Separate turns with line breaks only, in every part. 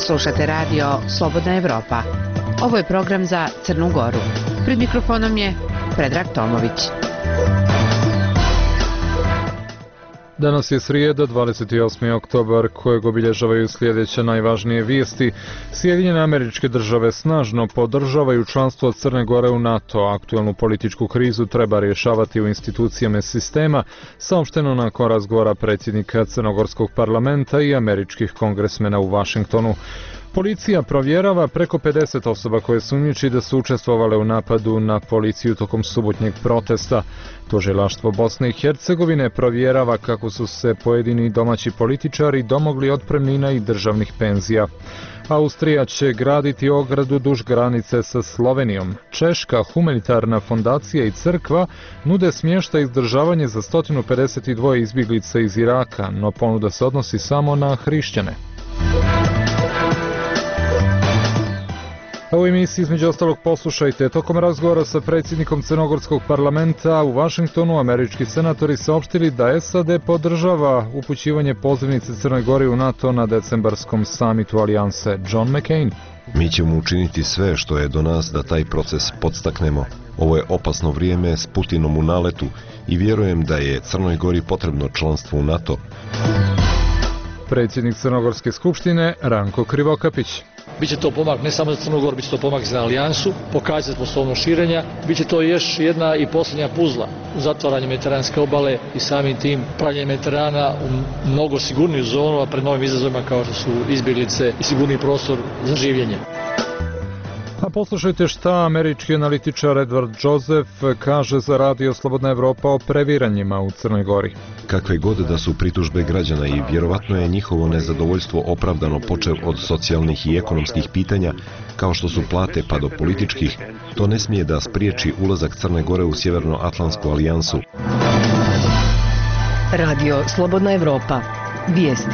Slušate radio Slobodna Evropa. Ovo je program za Crnu Goru. Pred mikrofonom je Predrag Tomović.
Danas je srijeda, 28. oktobar, kojeg obilježavaju sljedeće najvažnije vijesti. Sjedinjene Američke Države snažno podržavaju članstvo Crne Gore u NATO. Aktualnu političku krizu treba rješavati u institucijama sistema, saopšteno nakon razgovora predsjednika Crnogorskog parlamenta i američkih kongresmena u Vašingtonu. Policija provjerava preko 50 osoba koje sumnjiči da su učestvovale u napadu na policiju tokom subotnjeg protesta. Tužilaštvo Bosne i Hercegovine provjerava kako su se pojedini domaći političari domogli otpremnina i državnih penzija. Austrija će graditi ogradu duž granice sa Slovenijom. Češka humanitarna fondacija i crkva nude smještaj i izdržavanje za 152 izbjeglica iz Iraka, no ponuda se odnosi samo na hrišćane. A u emisiji između ostalog poslušajte, tokom razgovora sa predsjednikom Crnogorskog parlamenta u Vašingtonu, američki senatori saopštili da SAD podržava upućivanje pozivnice Crnoj Gori u NATO na decembarskom samitu alijanse. John McCain.
Mi ćemo učiniti sve što je do nas da taj proces podstaknemo. Ovo je opasno vrijeme s Putinom u naletu i vjerujem da je Crnoj Gori potrebno članstvo u NATO.
Predsjednik Crnogorske skupštine Ranko Krivokapić.
Biće to pomak ne samo za Crnu Goru, biće to pomak za alijansu, pokazati sposobnost širenja, biće to još jedna i posljednja puzla u zatvaranju mediteranske obale i samim tim pravljenje Mediterana u mnogo sigurniju zonu, a pred novim izazovima kao što su izbjeglice i sigurniji prostor za življenje.
A poslušajte šta američki analitičar Edward Joseph kaže za radio Slobodna Evropa o previranjima u Crnoj Gori.
Kakve god da su pritužbe građana i vjerovatno je njihovo nezadovoljstvo opravdano počev od socijalnih i ekonomskih pitanja, kao što su plate pa do političkih, to ne smije da spriječi ulazak Crne Gore u Sjevernoatlantsku alijansu.
Radio Slobodna Evropa. Vijesti.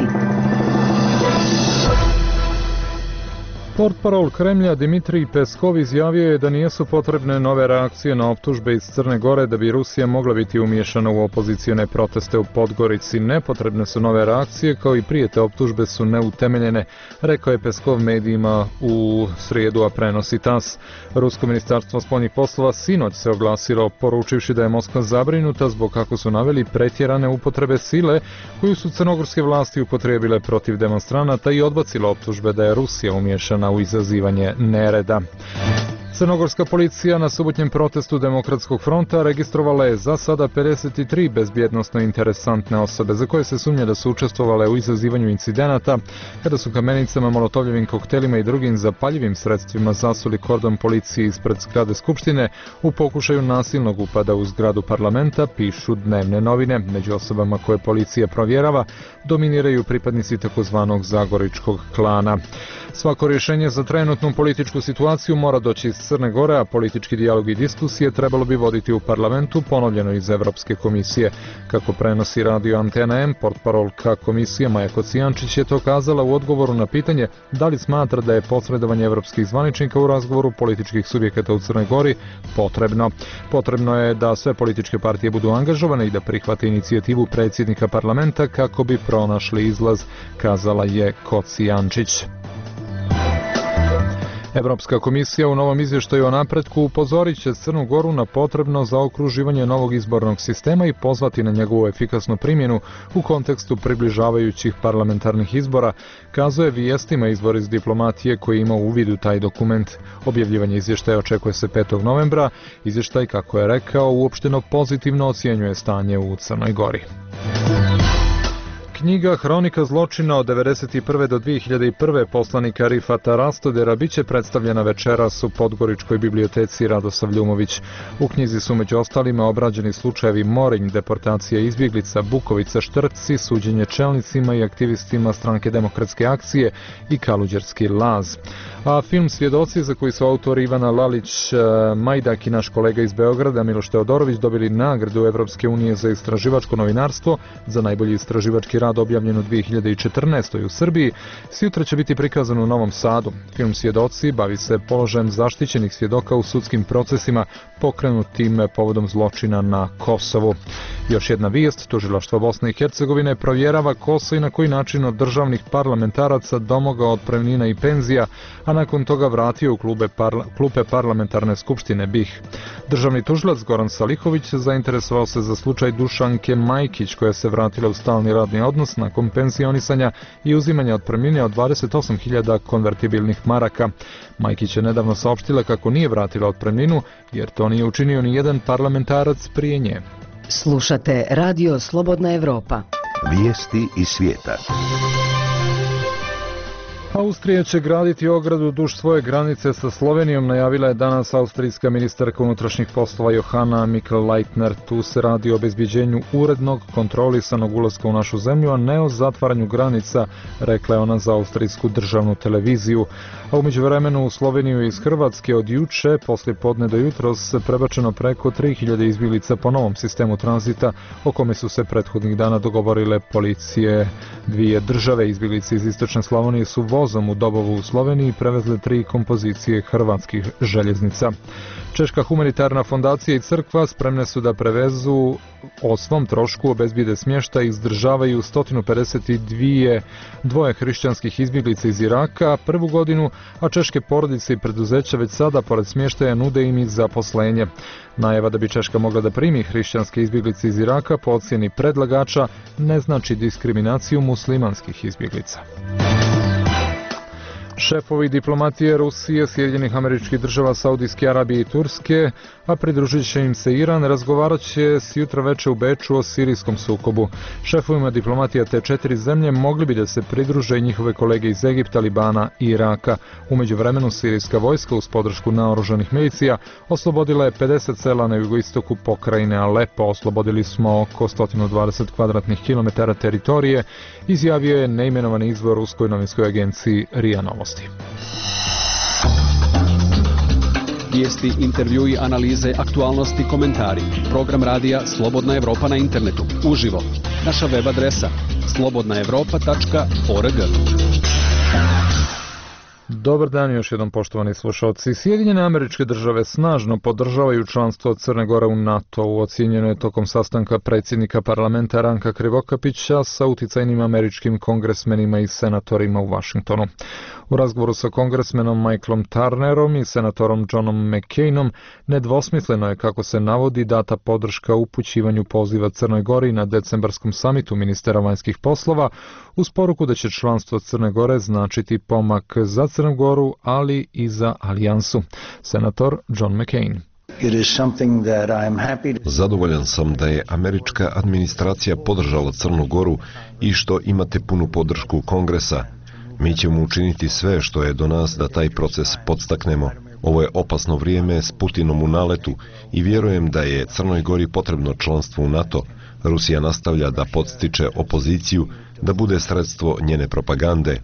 Portparol Kremlja Dimitrij Peskov izjavio je da nisu potrebne nove reakcije na optužbe iz Crne Gore da bi Rusija mogla biti umiješana u opozicione proteste u Podgorici. Nepotrebne su nove reakcije, kao i prije te optužbe su neutemeljene, rekao je Peskov medijima u srijedu, a prenosi TASS. Rusko ministarstvo spoljnih poslova sinoć se oglasilo, poručivši da je Moskva zabrinuta zbog, kako su naveli, pretjerane upotrebe sile koju su crnogorske vlasti upotrijebile protiv demonstranata i odbacila optužbe da je Rusija umiješana u izazivanje nereda. Crnogorska policija na subotnjem protestu Demokratskog fronta registrovala je za sada 53 bezbjednosno interesantne osobe za koje se sumnja da su učestvovale u izazivanju incidenata kada su kamenicama, molotovljevim koktelima i drugim zapaljivim sredstvima zasuli kordon policije ispred zgrade Skupštine u pokušaju nasilnog upada u zgradu parlamenta, pišu dnevne novine. Među osobama koje policija provjerava dominiraju pripadnici takozvanog Zagoričkog klana. Svako rješenje za trenutnu političku situaciju mora doći iz Crne Gore, a politički dijalog i diskusije trebalo bi voditi u parlamentu, ponovljeno iz Evropske komisije. Kako prenosi radio Antena M, portparolka komisije Maja Kocijančić je to kazala u odgovoru na pitanje da li smatra da je posredovanje evropskih zvaničnika u razgovoru političkih subjekata u Crnoj Gori potrebno. Potrebno je da sve političke partije budu angažovane i da prihvate inicijativu predsjednika parlamenta kako bi pronašli izlaz, kazala je Kocijančić. Evropska komisija u novom izvještaju o napretku upozorit će Crnu Goru na potrebno zaokruživanje novog izbornog sistema i pozvati na njegovu efikasnu primjenu u kontekstu približavajućih parlamentarnih izbora, kazuje vijestima izvor iz diplomatije koji ima uvid u taj dokument. Objavljivanje izvještaja očekuje se 5. novembra. Izvještaj, kako je rekao, uopšteno pozitivno ocjenjuje stanje u Crnoj Gori. Knjiga Hronika zločina od 1991. do 2001. poslanika Rifata Rastodera biće predstavljena večeras u Podgoričkoj biblioteci Radosav Ljumović. U knjizi su među ostalima obrađeni slučajevi Morinj, deportacija izbjeglica, Bukovica, Štrci, suđenje čelnicima i aktivistima Stranke demokratske akcije i Kaluđerski laz. A film Svjedoci, za koji su autori Ivana Lalić, Majdak i naš kolega iz Beograda Miloš Teodorović dobili nagradu Evropske unije za istraživačko novinarstvo za najbolji istraživački rad sad objavljen u 2014. u Srbiji, sjutra će biti prikazan u Novom Sadu. Film Svjedoci bavi se položajem zaštićenih svjedoka u sudskim procesima pokrenutim povodom zločina na Kosovu. Još jedna vijest, tužilaštvo Bosne i Hercegovine provjerava ko se i na koji način od državnih parlamentaraca domogao otpremnina i penzija, a nakon toga vratio u klupe parlamentarne skupštine BiH. Državni tužilac Goran Salihović zainteresovao se za slučaj Dušanke Majkić, koja se vratila u stalni radni odnos nakon penzionisanja i uzimanja otpremnine od 28.000 konvertibilnih maraka. Majkić je nedavno saopštila kako nije vratila otpremninu, jer to nije učinio ni jedan parlamentarac prije nje.
Slušate Radio Slobodna Evropa.
Vijesti iz svijeta.
Austrija će graditi ogradu duž svoje granice sa Slovenijom, najavila je danas austrijska ministarka unutrašnjih poslova Johanna Mikl-Leitner. Tu se radi o obezbeđenju urednog, kontrolisanog ulaska u našu zemlju, a ne o zatvaranju granica, rekla je ona za austrijsku državnu televiziju. A u međuvremenu u Sloveniju iz Hrvatske od juče, poslije podne do jutros, prebačeno preko 3000 izbjeglica po novom sistemu tranzita, o kome su se prethodnih dana dogovorile policije dvije države. Izbjeglice iz istočne Slavonije su vozom u Dobovu u Sloveniji prevezle 3 kompozicije hrvatskih željeznica. Češka humanitarna fondacija i crkva spremne su da prevezu o svom trošku, obezbijede smještaj i izdržavaju 152 hrišćanskih izbjeglica iz Iraka prvu godinu, a češke porodice i preduzeća već sada pored smještaja nude im i zaposlenje. Najava da bi Češka mogla da primi hrišćanske izbjeglice iz Iraka po ocjeni predlagača ne znači diskriminaciju muslimanskih izbjeglica. Šefovi diplomatije Rusije, Sjedinjenih Američkih Država, Saudijske Arabije i Turske, a pridružit će im se Iran, razgovarat će sjutra veče u Beču o sirijskom sukobu. Šefovima diplomatija te 4 zemlje mogli bi da se pridruže i njihove kolege iz Egipta, Libana i Iraka. U međuvremenu sirijska vojska uz podršku naoružanih milicija oslobodila je 50 sela na jugoistoku pokrajine Alepo. Oslobodili smo oko 120 kvadratnih kilometara teritorije, izjavio je neimenovani izvor ruskoj novinskoj agenciji RIA Novosti.
Vijesti, intervjui, analize, aktualnosti, komentari. Program radija Slobodna Evropa na internetu. Uživo. Naša web adresa slobodnaevropa.org.
Dobar dan još jednom, poštovani slušalci. Sjedinjene Američke Države snažno podržavaju članstvo Crne Gore u NATO-u. Ocijenjeno je tokom sastanka predsjednika parlamenta Ranka Krivokapića sa uticajnim američkim kongresmenima i senatorima u Vašingtonu. U razgovoru sa kongresmenom Michaelom Turnerom i senatorom Johnom McCainom nedvosmisleno je, kako se navodi, data podrška upućivanju poziva Crnoj Gori na decembarskom samitu ministara vanjskih poslova, uz poruku da će članstvo Crne Gore značiti pomak za Crnu Goru, ali i za alijansu. Senator John McCain.
Zadovoljan sam da je američka administracija podržala Crnu Goru i što imate punu podršku Kongresa. Mi ćemo učiniti sve što je do nas da taj proces podstaknemo. Ovo je opasno vrijeme s Putinom u naletu i vjerujem da je Crnoj Gori potrebno članstvo u NATO. Rusija nastavlja da podstiče opoziciju, da bude sredstvo njene propagande.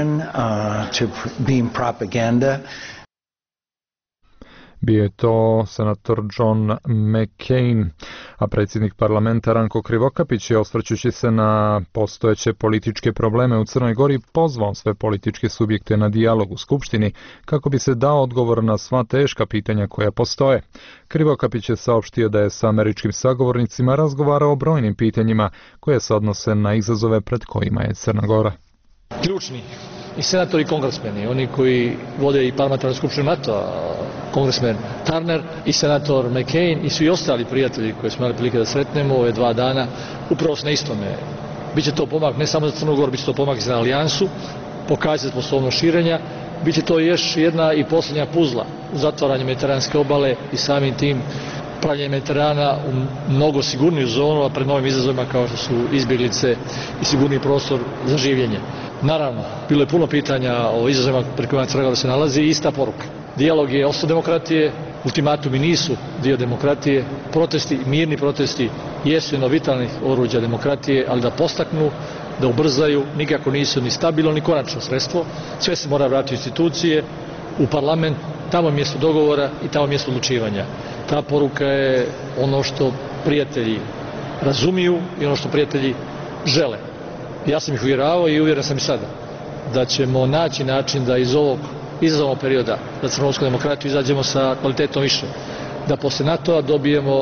Bio je to senator John McCain, a predsjednik parlamenta Ranko Krivokapić je, osvrćući se na postojeće političke probleme u Crnoj Gori, pozvao sve političke subjekte na dijalog u Skupštini kako bi se dao odgovor na sva teška pitanja koja postoje. Krivokapić je saopštio da je sa američkim sagovornicima razgovarao o brojnim pitanjima koje se odnose na izazove pred kojima je Crna Gora.
Ključni i senatori i kongresmeni, oni koji vode i parlamentarnu skupštinu NATO-a, kongresmen Turner i senator McCain i svi ostali prijatelji koje smo imali prilike da sretnemo ove 2 dana, upravo na istome. Biće to pomak ne samo za Crnu Goru, biće to pomak za alijansu, pokazati sposobnost širenja, biće to još jedna i posljednja puzla u zatvaranju mediteranske obale i samim tim pravljenje Mediterana u mnogo sigurniju zonu, a pred novim izazovima kao što su izbjeglice i sigurni prostor za življenje. Naravno, bilo je puno pitanja o izazovima pred kojima Crna Gora se nalazi i ista poruka. Dijalog je osnov demokratije, ultimatumi nisu dio demokratije, protesti, mirni protesti jesu jedno vitalnih oruđa demokratije, ali da postaknu, da ubrzaju, nikako nisu ni stabilno ni konačno sredstvo. Sve se mora vratiti u institucije, u parlament, tamo je mjesto dogovora i tamo je mjesto odlučivanja. Ta poruka je ono što prijatelji razumiju i ono što prijatelji žele. Ja sam ih uvjeravao i uvjeren sam i sada da ćemo naći način da iz ovog izazovnog perioda za crnogorsku demokratiju izađemo sa kvalitetom više. Da posle NATO-a dobijemo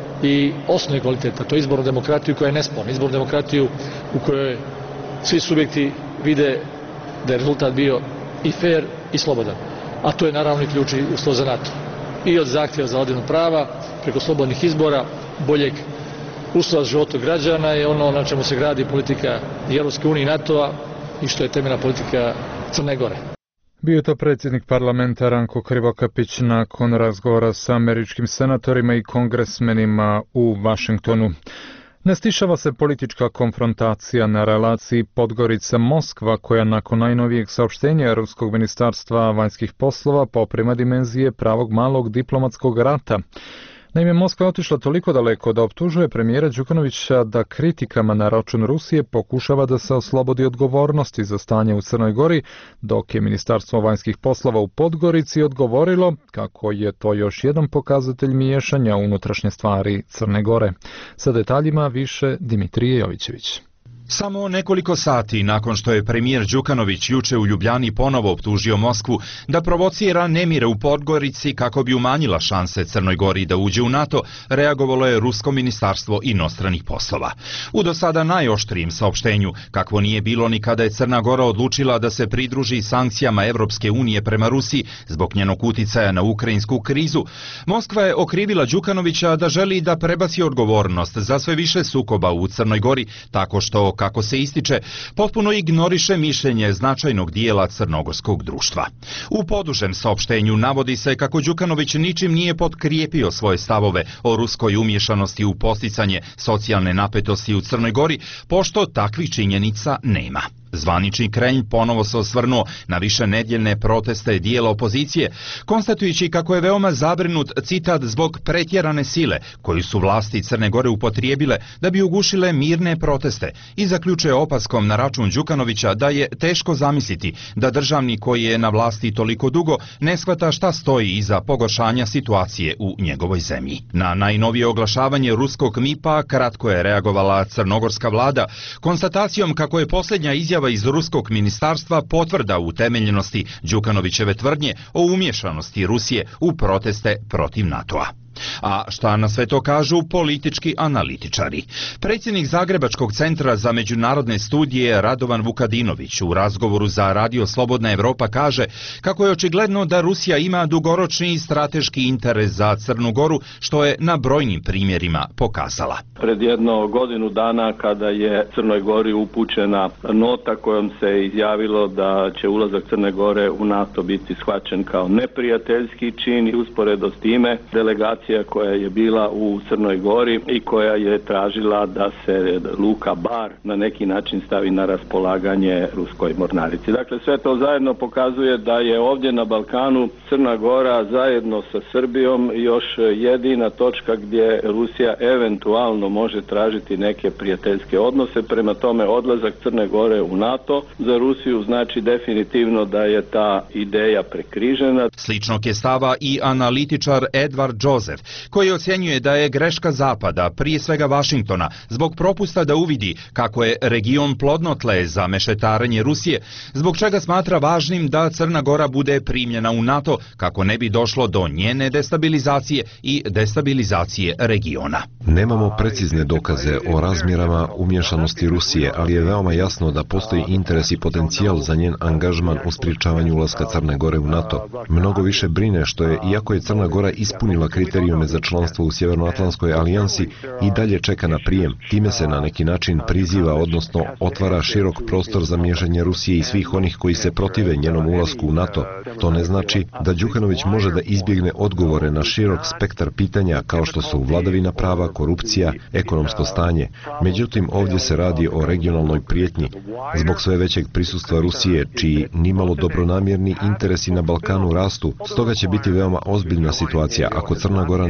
i osnovni kvalitet, a to je izbornu demokratiju koja je nesporna. Izbornu demokratiju u kojoj svi subjekti vide da je rezultat bio i fair i slobodan. A to je naravno i ključ i uslov za NATO. I od zahtjeva za vladavinu prava, preko slobodnih izbora, boljeg uslova života građana je ono na čemu se gradi politika i Europske unije i NATO-a i što je temeljna politika Crne Gore.
Bio je to predsjednik parlamenta Ranko Krivokapić nakon razgovora sa američkim senatorima i kongresmenima u Vašingtonu. Ne stišava se politička konfrontacija na relaciji Podgorica-Moskva, koja nakon najnovijeg saopštenja Ruskog ministarstva vanjskih poslova poprima dimenzije pravog malog diplomatskog rata. Naime, Moskva je otišla toliko daleko da optužuje premijera Đukanovića da kritikama na račun Rusije pokušava da se oslobodi odgovornosti za stanje u Crnoj Gori, dok je Ministarstvo vanjskih poslova u Podgorici odgovorilo kako je to još jedan pokazatelj miješanja u unutrašnje stvari Crne Gore. Sa detaljima više Dimitrije Jovićević.
Samo nekoliko sati nakon što je premijer Đukanović juče u Ljubljani ponovo optužio Moskvu da provocira nemire u Podgorici kako bi umanjila šanse Crnoj Gori da uđe u NATO, reagovalo je Rusko ministarstvo inostranih poslova. U do sada najoštrijem saopštenju, kakvo nije bilo ni kada je Crna Gora odlučila da se pridruži sankcijama Evropske unije prema Rusiji zbog njenog uticaja na ukrajinsku krizu, Moskva je okrivila Đukanovića da želi da prebaci odgovornost za sve više sukoba u Crnoj Gori tako što, kako se ističe, potpuno ignoriše mišljenje značajnog dijela crnogorskog društva. U podužem saopštenju navodi se kako Đukanović ničim nije potkrijepio svoje stavove o ruskoj umješanosti u posticanje socijalne napetosti u Crnoj Gori, pošto takvih činjenica nema. Zvanični Kremlj ponovo se osvrnuo na višenedjeljne proteste dijela opozicije, konstatujući kako je veoma zabrinut, citat, zbog pretjerane sile koju su vlasti Crne Gore upotrijebile da bi ugušile mirne proteste i zaključuje opaskom na račun Đukanovića da je teško zamisliti da državnik koji je na vlasti toliko dugo ne shvata šta stoji iza pogoršanja situacije u njegovoj zemlji. Na najnovije oglašavanje ruskog MIP-a kratko je reagovala crnogorska vlada konstatacijom kako je posljednja izjava iz ruskog ministarstva potvrda utemeljenosti Đukanovićeve tvrdnje o umješanosti Rusije u proteste protiv NATO-a. A šta na sve to kažu politički analitičari? Predsjednik Zagrebačkog centra za međunarodne studije Radovan Vukadinović u razgovoru za Radio Slobodna Evropa kaže kako je očigledno da Rusija ima dugoročni strateški interes za Crnu Goru, što je na brojnim primjerima pokazala.
Pred jedno godinu dana kada je Crnoj Gori upućena nota kojom se izjavilo da će ulazak Crne Gore u NATO biti shvaćen kao neprijateljski čin i usporedo s time delegacija koja je bila u Crnoj Gori i koja je tražila da se luka Bar na neki način stavi na raspolaganje ruskoj mornarici. Dakle, sve to zajedno pokazuje da je ovdje na Balkanu Crna Gora zajedno sa Srbijom još jedina točka gdje Rusija eventualno može tražiti neke prijateljske odnose. Prema tome, odlazak Crne Gore u NATO za Rusiju znači definitivno da je ta ideja prekrižena.
Sličnog je stava i analitičar Edward Joseph, koji ocjenjuje da je greška Zapada, prije svega Vašingtona, zbog propusta da uvidi kako je region plodno tle za mešetarenje Rusije, zbog čega smatra važnim da Crna Gora bude primljena u NATO kako ne bi došlo do njene destabilizacije i destabilizacije regiona.
Nemamo precizne dokaze o razmjerama umješanosti Rusije, ali je veoma jasno da postoji interes i potencijal za njen angažman u sprječavanju ulaska Crne Gore u NATO. Mnogo više brine što je, iako je Crna Gora ispunila kriterijume za članstvo u Sjevernoatlantskoj alijansi, i dalje čeka na prijem. Time se na neki način priziva, odnosno otvara širok prostor za miješanje Rusije i svih onih koji se protive njenom ulasku u NATO. To ne znači da Đukanović može da izbjegne odgovore na širok spektar pitanja kao što su vladavina prava, korupcija, ekonomsko stanje. Međutim, ovdje se radi o regionalnoj prijetnji. Zbog sve većeg prisustva Rusije, čiji nimalo dobronamjerni interesi na Balkanu rastu, stoga će biti veoma ozbiljna situacija ako Crna Gora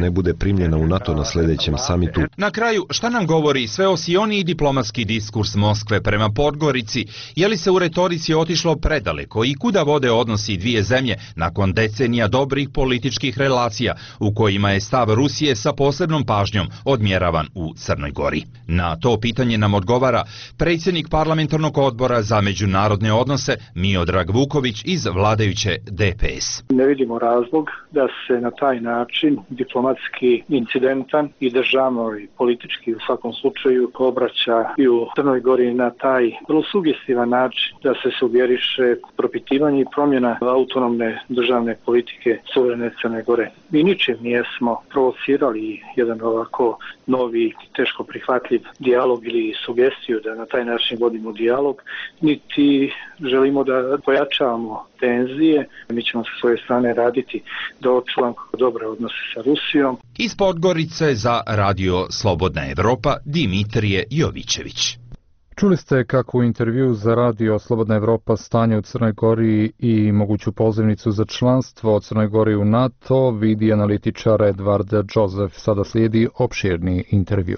ne bude primljena u NATO na sljedećem samitu.
Na kraju, šta nam govori sveosioniji diplomatski diskurs Moskve prema Podgorici? Je li se u retorici otišlo predaleko i kuda vode odnosi dvije zemlje nakon decenija dobrih političkih relacija u kojima je stav Rusije sa posebnom pažnjom odmjeravan u Crnoj Gori? Na to pitanje nam odgovara predsjednik parlamentarnog odbora za međunarodne odnose Miodrag Vuković iz vladajuće DPS.
Ne vidimo razlog da se na taj način diplomatski incidentan i državno i politički u svakom slučaju obraća i u Crnoj Gori na taj vrlo sugestivan način da se sugeriše propitivanje i promjena autonomne državne politike suverene Crne Gore. Mi ničim nijesmo provocirali jedan ovako novi, teško prihvatljiv dijalog ili sugestiju da na taj način vodimo dijalog, niti želimo da pojačavamo tenzije. Mi ćemo sa svoje strane raditi da očuvamo dobre odnose sa Rusijom.
Iz Podgorice za Radio Slobodna Evropa Dimitrije Jovićević.
Čuli ste kako u intervju za Radio Slobodna Evropa stanje u Crnoj Gori i moguću pozivnicu za članstvo od Crnoj Gori u NATO vidi analitičar Edward Joseph. Sada slijedi opširni intervju.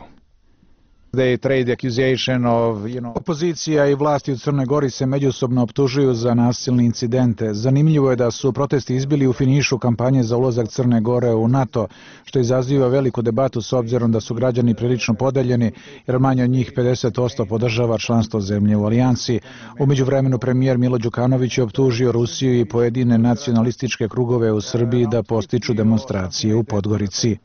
Opozicija i vlasti u Crnoj Gori se međusobno optužuju za nasilne incidente. Zanimljivo je da su protesti izbili u finišu kampanje za ulazak Crne Gore u NATO, što izaziva veliku debatu s obzirom da su građani prilično podeljeni, jer manje od njih 50% podržava članstvo zemlje u alijansi. U međuvremenu premijer Milo Đukanović je optužio Rusiju i pojedine nacionalističke krugove u Srbiji da postiču demonstracije u Podgorici.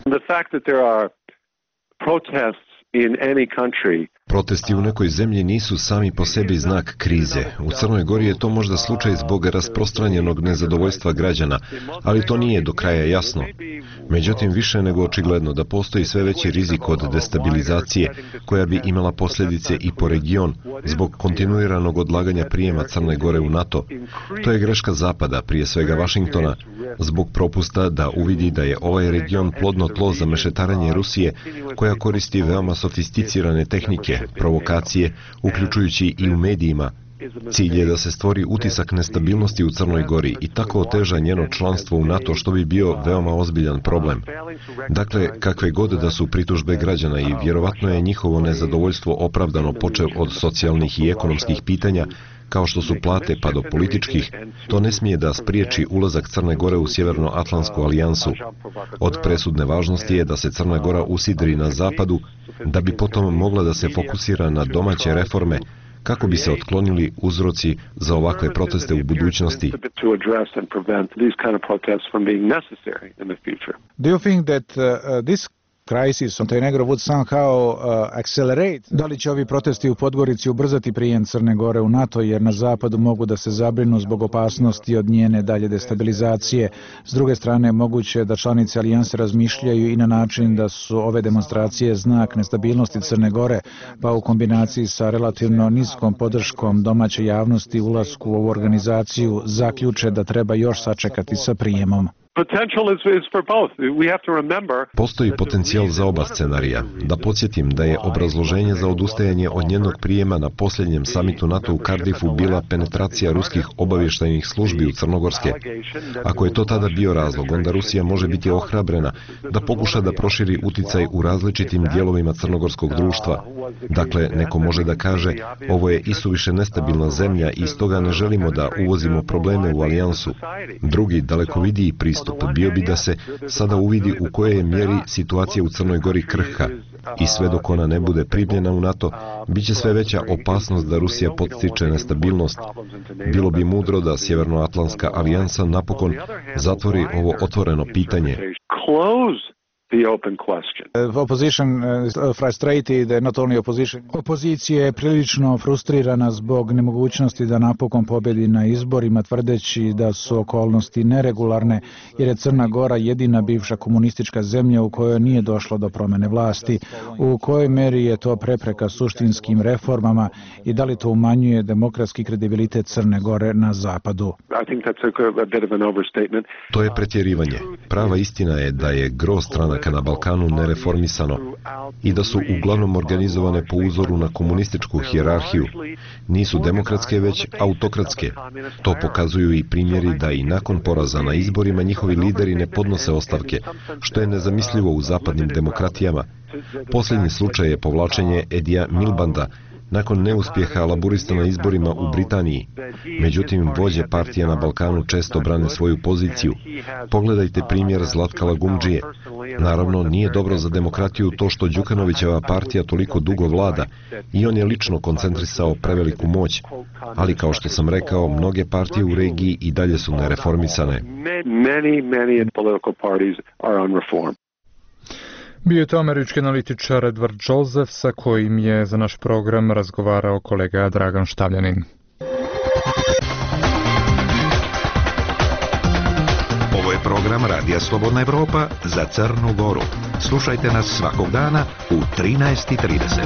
Protesti u nekoj zemlji nisu sami po sebi znak krize. U Crnoj Gori je to možda slučaj zbog rasprostranjenog nezadovoljstva građana, ali to nije do kraja jasno. Međutim, više nego očigledno da postoji sve veći rizik od destabilizacije koja bi imala posljedice i po region zbog kontinuiranog odlaganja prijema Crne Gore u NATO. To je greška Zapada, prije svega Vašingtona, zbog propusta da uvidi da je ovaj region plodno tlo za mešetarenje Rusije koja koristi veoma sofisticirane tehnike, provokacije, uključujući i u medijima. Cilj je da se stvori utisak nestabilnosti u Crnoj Gori i tako oteža njeno članstvo u NATO, što bi bio veoma ozbiljan problem. Dakle, kakve god da su pritužbe građana i vjerovatno je njihovo nezadovoljstvo opravdano počev od socijalnih i ekonomskih pitanja, kao što su plate pa do političkih, to ne smije da spriječi ulazak Crne Gore u Sjevernoatlantsku alijansu. Od presudne važnosti je da se Crna Gora usidri na zapadu, da bi potom mogla da se fokusira na domaće reforme, kako bi se otklonili uzroci za ovakve proteste u budućnosti.
Do you think that this crisis Montenegro would somehow accelerate? Da li će ovi protesti u Podgorici ubrzati prijem Crne Gore u NATO, jer na zapadu mogu da se zabrinu zbog opasnosti od njene dalje destabilizacije? S druge strane, moguće da članice alijanse razmišljaju i na način da su ove demonstracije znak nestabilnosti Crne Gore, pa u kombinaciji sa relativno niskom podrškom domaće javnosti ulasku u ovu organizaciju zaključe da treba još sačekati sa prijemom.
Postoji potencijal za oba scenarija. Da podsjetim da je obrazloženje za odustajanje od njenog prijema na posljednjem samitu NATO u Cardiffu bila penetracija ruskih obavještajnih službi u Crnogorske. Ako je to tada bio razlog, onda Rusija može biti ohrabrena da pokuša da proširi uticaj u različitim dijelovima crnogorskog društva. Dakle, neko može da kaže, ovo je isuviše nestabilna zemlja i stoga ne želimo da uvozimo probleme u alijansu. Drugi, dalekovidiji pristup bio bi da se sada uvidi u kojoj je mjeri situacija u Crnoj Gori krhka i sve dok ona ne bude primljena u NATO, bit će sve veća opasnost da Rusija podstiče nestabilnost. Bilo bi mudro da Sjevernoatlantska alijansa napokon zatvori ovo otvoreno pitanje.
Opozicija je prilično frustrirana zbog nemogućnosti da napokon pobjedi na izborima, tvrdeći da su okolnosti neregularne, jer je Crna Gora jedina bivša komunistička zemlja u kojoj nije došlo do promjene vlasti. U kojoj meri je to prepreka suštinskim reformama i da li to umanjuje demokratski kredibilitet Crne Gore na zapadu?
To je pretjerivanje. Prava istina je da je gro strana stranaka na Balkanu nereformisano i da su uglavnom organizovane po uzoru na komunističku hijerarhiju, nisu demokratske već autokratske. To pokazuju i primjeri da i nakon poraza na izborima njihovi lideri ne podnose ostavke, što je nezamislivo u zapadnim demokratijama. Posljednji slučaj je povlačenje Edija Milbanda, nakon neuspjeha laburista na izborima u Britaniji. Međutim, vođe partija na Balkanu često brane svoju poziciju. Pogledajte primjer Zlatka Lagumdžije. Naravno, nije dobro za demokratiju to što Đukanovićeva partija toliko dugo vlada i on je lično koncentrisao preveliku moć, ali kao što sam rekao, mnoge partije u regiji i dalje su nereformisane.
Bio je to američki analitičar Edward Joseph sa kojim je za naš program razgovarao kolega Dragan Štavljanin.
Ovo je program Radija Slobodna Evropa za Crnu Goru. Slušajte nas svakog dana u 13:30.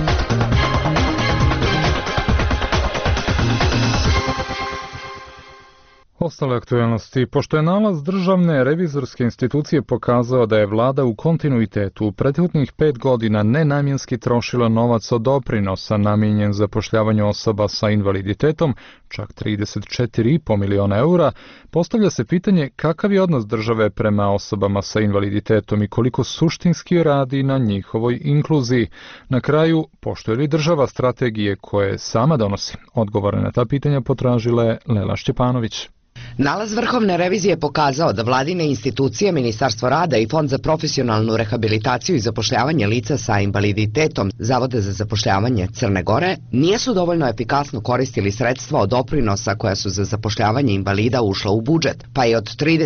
Ostale aktualnosti. Pošto je nalaz Državne revizorske institucije pokazao da je vlada u kontinuitetu u prethodnih 5 godina nenamjenski trošila novac od doprinosa namijenjen zapošljavanju osoba sa invaliditetom, čak 34,5 miliona eura, postavlja se pitanje kakav je odnos države prema osobama sa invaliditetom i koliko suštinski radi na njihovoj inkluziji. Na kraju, poštuje li država strategije koje sama donosi? Odgovore na ta pitanja potražila je Lela Šćepanović.
Nalaz Vrhovne revizije pokazao da vladine institucije, Ministarstvo rada i Fond za profesionalnu rehabilitaciju i zapošljavanje lica sa invaliditetom Zavoda za zapošljavanje Crne Gore nisu dovoljno efikasno koristili sredstva od doprinosa koja su za zapošljavanje invalida ušla u budžet, pa je od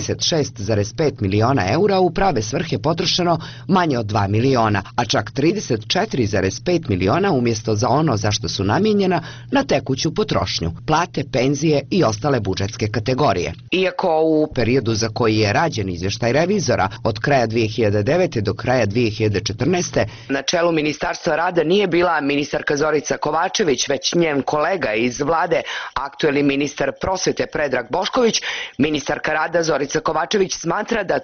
36,5 miliona eura u prave svrhe potrošeno manje od 2 miliona, a čak 34,5 miliona umjesto za ono za što su namijenjena na tekuću potrošnju, plate, penzije i ostale budžetske kategorije. Iako u periodu za koji je rađen izvještaj revizora od kraja 2009. do kraja 2014. na čelu Ministarstva rada nije bila ministarka Zorica Kovačević, već njen kolega iz vlade, aktuelni ministar prosvete Predrag Bošković, ministarka rada Zorica Kovačević smatra da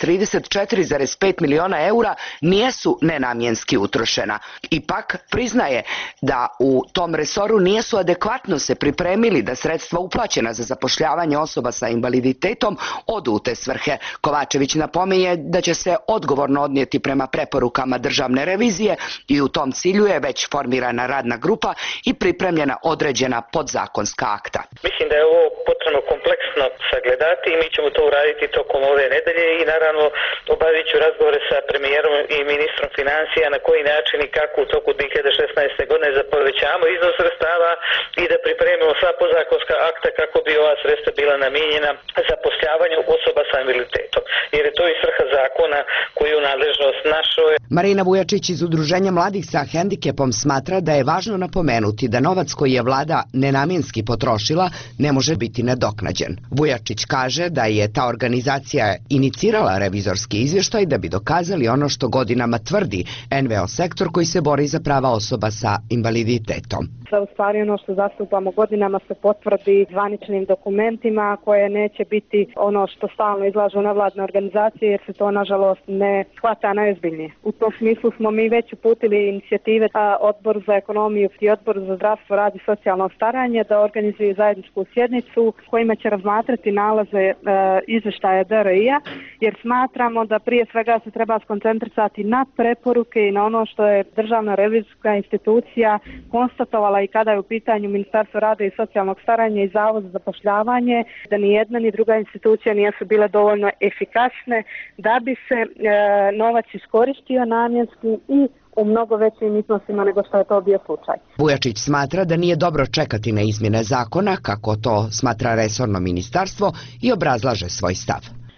34,5 miliona eura nijesu nenamjenski utrošena. Ipak priznaje da u tom resoru nijesu adekvatno se pripremili da sredstva uplaćena za zapošljavanje osoba sa invaliditetom odu u te svrhe. Kovačević napominje da će se odgovorno odnijeti prema preporukama državne revizije i u tom cilju je već formirana radna grupa i pripremljena određena podzakonska akta.
Mislim da je ovo potrebno kompleksno sagledati i mi ćemo to uraditi tokom ove nedelje i naravno obavit ću razgovore sa premijerom i ministrom financija na koji način i kako u toku 2016. godine da povećamo iznos sredstava i da pripremimo sva podzakonska akta kako bi ova sredstva bila namijenjena zapošljavanju osoba sa invaliditetom, jer je to i svrha zakona koji je u nadležnost našoj.
Marina Vujačić iz Udruženja mladih sa hendikepom smatra da je važno napomenuti da novac koji je vlada nenamjenski potrošila ne može biti nadoknađen. Vujačić kaže da je ta organizacija inicirala revizorski izvještaj da bi dokazali ono što godinama tvrdi NVO sektor koji se bori za prava osoba sa invaliditetom.
U stvari ono što zastupamo godinama se potvrdi zvaničnim dokumentima koje neće biti ono što stalno izlažu nevladne organizacije jer se to nažalost ne shvata najozbiljnije. U tom smislu smo mi već uputili inicijative Odbor za ekonomiju i Odbor za zdravstvo, rad i socijalno staranje da organizuju zajedničku sjednicu kojima će razmatrati nalaze izvještaja DRI-a jer smatramo da prije svega se treba skoncentrisati na preporuke i na ono što je Državna revizorska institucija konstatovala i kada je u pitanju Ministarstvo rada i socijalnog staranja i Zavod za zapošljavanje, da ni jedna ni druga institucija nisu bile dovoljno efikasne da bi se novac iskoristio namjenski i u mnogo većim iznosima nego što je to bio slučaj.
Vujačić smatra da nije dobro čekati na izmjene zakona, kako to smatra resorno ministarstvo, i obrazlaže svoj stav.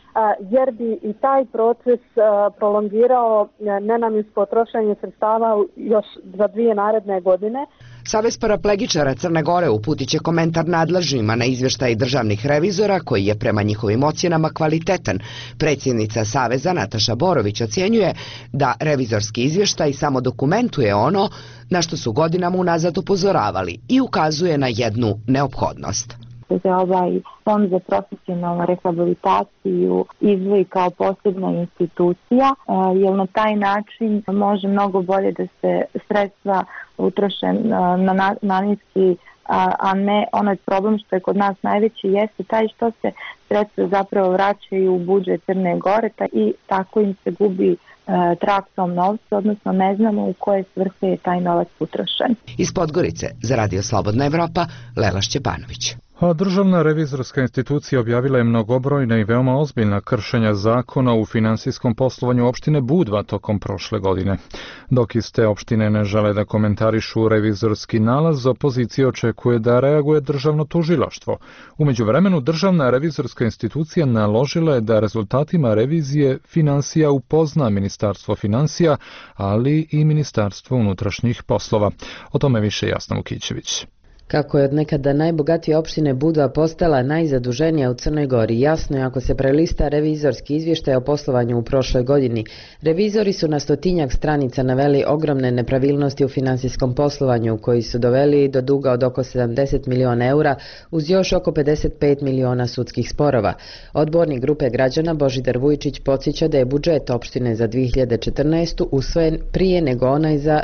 Jer bi i taj proces prolongirao nenamjensko trošenje sredstava još za 2 naredne godine.
Savez paraplegičara Crne Gore uputit će komentar nadležnima na izvještaj državnih revizora koji je prema njihovim ocjenama kvalitetan. Predsjednica Saveza Nataša Borović ocjenjuje da revizorski izvještaj samo dokumentuje ono na što su godinama unazad upozoravali i ukazuje na jednu neophodnost.
da se ovaj fond za profesionalnu rehabilitaciju izdvoji kao posebna institucija, jer na taj način može mnogo bolje da se sredstva utroše na namjenski, a ne onaj problem što je kod nas najveći jeste taj što se sredstva zapravo vraćaju u budžet Crne Gore i tako im se gubi trag tom novcu, odnosno ne znamo u koje svrhe je taj novac utrošen.
Iz Podgorice za Radio Slobodna Evropa, Lela Šćepanović.
A Državna revizorska institucija objavila je mnogobrojna i veoma ozbiljna kršenja zakona u finansijskom poslovanju opštine Budva tokom prošle godine. Dok iz te opštine ne žele da komentarišu revizorski nalaz, opozicija očekuje da reaguje državno tužilaštvo. U međuvremenu, Državna revizorska institucija naložila je da rezultatima revizije finansija upozna Ministarstvo finansija, ali i Ministarstvo unutrašnjih poslova. O tome više Jasna Vukićević.
Kako je od nekada najbogatije opštine Budva postala najzaduženija u Crnoj Gori, jasno je ako se prelista revizorski izvještaj o poslovanju u prošloj godini. Revizori su na 100-tinjak stranica naveli ogromne nepravilnosti u finansijskom poslovanju, koji su doveli do duga od oko 70 miliona eura, uz još oko 55 miliona sudskih sporova. Odbornik grupe građana Božidar Vujčić podsjeća da je budžet opštine za 2014. usvojen prije nego onaj za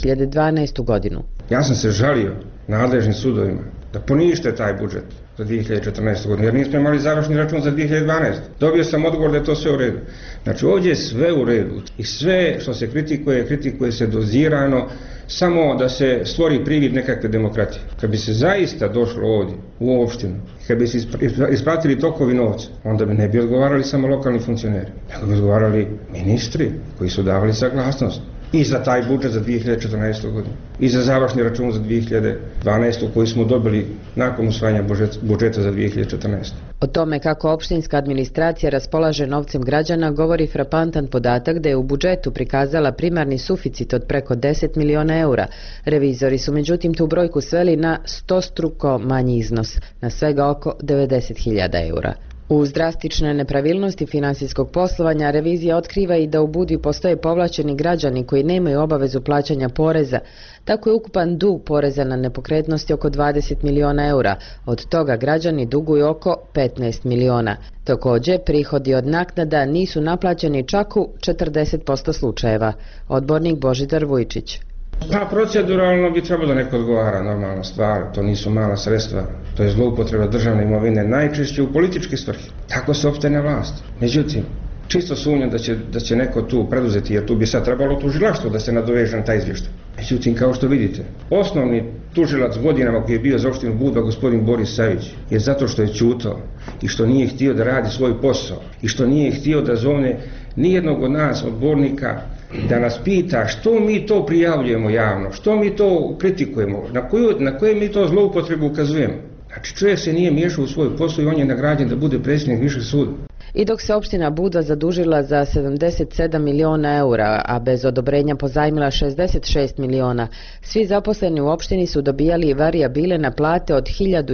2012. godinu.
Ja sam se žalio nadležnim sudovima da ponište taj budžet za 2014. godinu, jer nismo imali završni račun za 2012. Dobio sam odgovor da je to sve u redu. Znači ovdje je sve u redu i sve što se kritikuje se dozirano, samo da se stvori privid nekakve demokratije. Kad bi se zaista došlo ovdje u opštinu, kad bi se ispratili tokovi novca, onda bi ne bi odgovarali samo lokalni funkcioneri, nego bi odgovarali ministri koji su davali saglasnost i za taj budžet za 2014. godinu i za završni račun za 2012. koji smo dobili nakon usvajanja budžeta za 2014.
O tome kako opštinska administracija raspolaže novcem građana govori frapantan podatak da je u budžetu prikazala primarni suficit od preko 10 miliona eura. Revizori su međutim tu brojku sveli na 100-struko manji iznos, na svega oko 90.000 eura. Uz drastične nepravilnosti finansijskog poslovanja, revizija otkriva i da u Budvi postoje povlačeni građani koji nemaju obavezu plaćanja poreza. Tako je ukupan dug poreza na nepokretnosti oko 20 miliona eura, od toga građani duguju oko 15 miliona. Također, prihodi od naknada nisu naplaćeni čak u 40% slučajeva. Odbornik Božidar Vujčić.
Pa proceduralno bi trebalo da neko odgovara, normalna stvar, to nisu mala sredstva, to je zloupotreba državne imovine najčešće u političke svrhe. Tako se opstaje vlast. Međutim, čisto sumnjam da će neko tu preduzeti, jer tu bi sad trebalo tužilaštvo da se nadoveže na taj izvještaj. Međutim, kao što vidite, osnovni tužilac godinama koji je bio za opštinu Budva, gospodin Boris Savić, je zato što je ćutao i što nije htio da radi svoj posao i što nije htio da zovne nijednog od nas, odbornika, da nas pita što mi to prijavljujemo javno, što mi to kritikujemo, na koje mi to zloupotrebu ukazujemo. Znači čovjek se nije miješao u svoj posao i on je nagrađen da bude predsjednik višeg suda.
I dok se opština Budva zadužila za 77 miliona eura, a bez odobrenja pozajmila 66 miliona, svi zaposleni u opštini su dobijali varijabile na plate od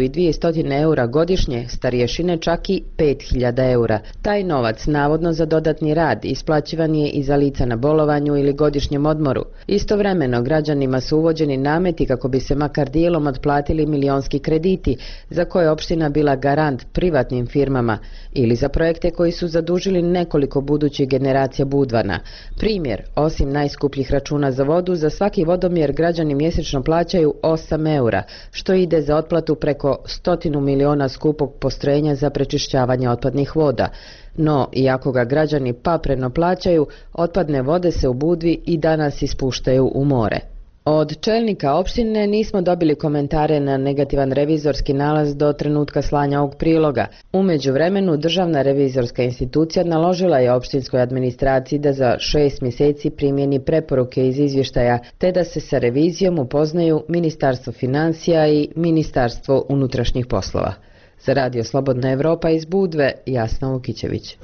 1200 eura godišnje, starješine čak i 5000 eura. Taj novac, navodno za dodatni rad, isplaćivan je i za lica na bolovanju ili godišnjem odmoru. Istovremeno, građanima su uvođeni nameti kako bi se makar dijelom otplatili milionski krediti, za koje je opština bila garant privatnim firmama, ili za projekte koji su zadužili nekoliko budućih generacija Budvana. Primjer, osim najskupljih računa za vodu, za svaki vodomjer građani mjesečno plaćaju 8 eura, što ide za otplatu preko 100 miliona skupog postrojenja za prečišćavanje otpadnih voda. No, iako ga građani papreno plaćaju, otpadne vode se u Budvi i danas ispuštaju u more. Od čelnika opštine nismo dobili komentare na negativan revizorski nalaz do trenutka slanja ovog priloga. U međuvremenu, Državna revizorska institucija naložila je opštinskoj administraciji da za 6 mjeseci primjeni preporuke iz izvještaja, te da se sa revizijom upoznaju Ministarstvo financija i Ministarstvo unutrašnjih poslova. Za Radio Slobodna Evropa iz Budve, Jasna Vukićević.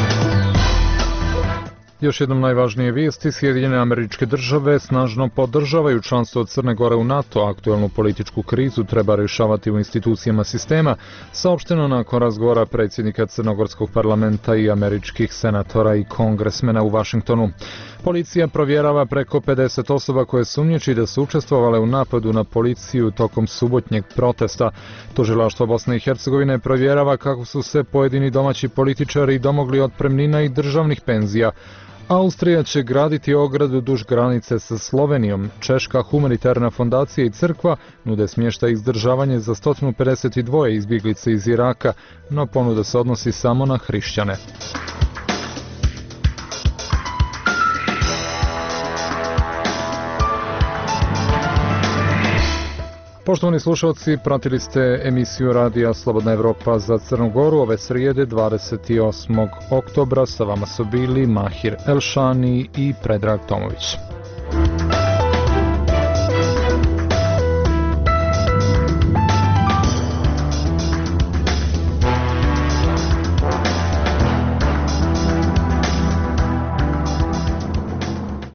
Još jednom najvažnije vijesti, Sjedinjene Američke Države snažno podržavaju članstvo Crne Gore u NATO. Aktualnu političku krizu treba rješavati u institucijama sistema, saopšteno nakon razgovora predsjednika Crnogorskog parlamenta i američkih senatora i kongresmena u Vašingtonu. Policija provjerava preko 50 osoba koje sumnjiči da su učestvovale u napadu na policiju tokom subotnjeg protesta. Tužilaštvo Bosne i Hercegovine provjerava kako su se pojedini domaći političari domogli otpremnina i državnih penzija. Austrija će graditi ogradu duž granice sa Slovenijom. Češka humanitarna fondacija i crkva nude smještaj i izdržavanje za 152 izbjeglice iz Iraka, no ponuda se odnosi samo na hrišćane. Poštovani slušalci, pratili ste emisiju Radija Slobodna Evropa za Crnu Goru ove srijede 28. oktobra. Sa vama su bili Mahir Elšani i Predrag Tomović.